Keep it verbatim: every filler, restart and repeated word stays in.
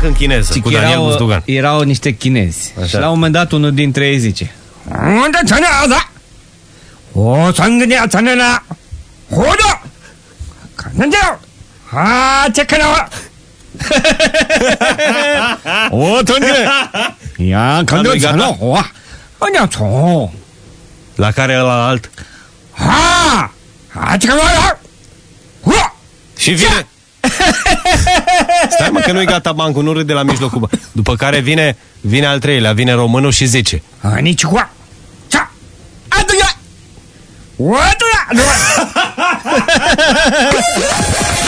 bancă în chineză, cu Daniel erau, Buzdugan. Erau niște chinezi. Așa. Și la un moment dat unul dintre ei zice: o sangnia țanena hodo canandeu ha ce canau o tonne ia canandeu țano wa ania țo. La care ăla alt ha ha ce canau și vine. Stai mă că nu-i gata bancul, nu râde la mijlocul. După care vine, vine al treilea, vine românul și zice: nici cu ța aduia o aduia